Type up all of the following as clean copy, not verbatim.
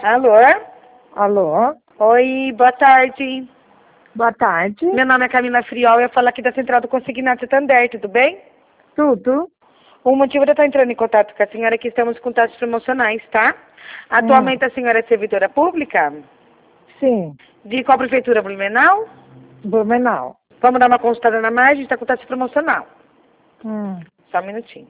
Alô? Alô? Oi, boa tarde. Boa tarde. Meu nome é Camila Friol e eu falo aqui da Central do Consignado Santander, tudo bem? Tudo? O motivo de eu estar entrando em contato com a senhora é que estamos com taxas promocionais, tá? Atualmente a senhora é servidora pública? Sim. De qual prefeitura? Blumenau? Blumenau. Vamos dar uma consultada na margem, está com taxa promocional. Hum. Só um minutinho.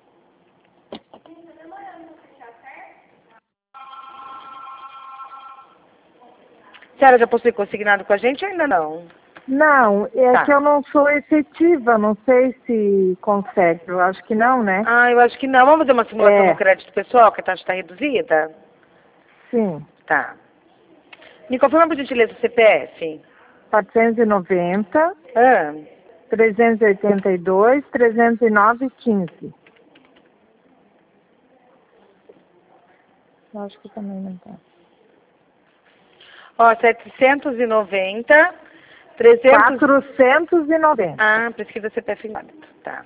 A senhora já possui consignado com a gente ou ainda não? Não, é Tá. que eu não sou efetiva, não sei se consegue. Eu acho que não, né? Ah, eu acho que não. Vamos fazer uma simulação É. no crédito pessoal, que a taxa está reduzida? Sim. Tá. Me confirma, por gentileza, o CPF. 490, Ah, 382, 309, 15. Eu acho que também não tá. ó, 790, 300... 490. Ah, pesquisa CPF inválido. Tá.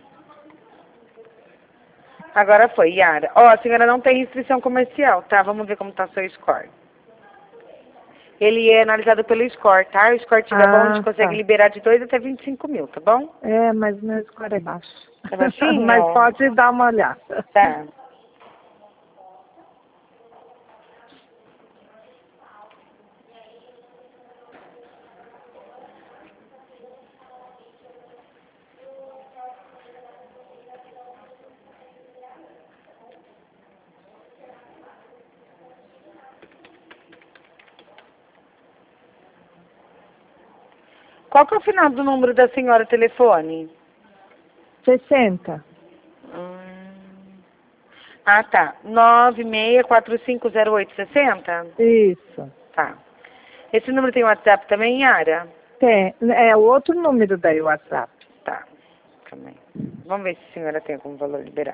Agora foi, Yara. Ó, a senhora não tem restrição comercial, tá? Vamos ver como tá seu score. Ele é analisado pelo score, tá? O score tiver bom, a gente consegue Tá. liberar de 2 até 25 mil, tá bom? É, mas meu score é baixo. É baixinho? Mas pode dar uma olhada. Tá. Qual que é o final do número da senhora telefone? 60. Ah, tá. 96450860? Isso. Tá. Esse número tem WhatsApp também, Yara? Tem. É o outro número daí, o WhatsApp. Tá. Também. Vamos ver se a senhora tem como valor liberar.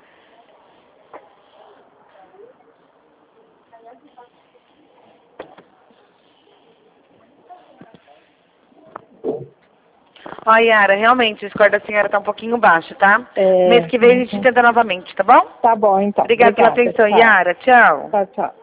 Ó, Yara, realmente o score da senhora tá um pouquinho baixo, tá? É. Mês que vem a gente tenta novamente, tá bom? Tá bom, então. Obrigada pela Obrigada. atenção, Tchau. Yara. Tchau. Tchau, tchau.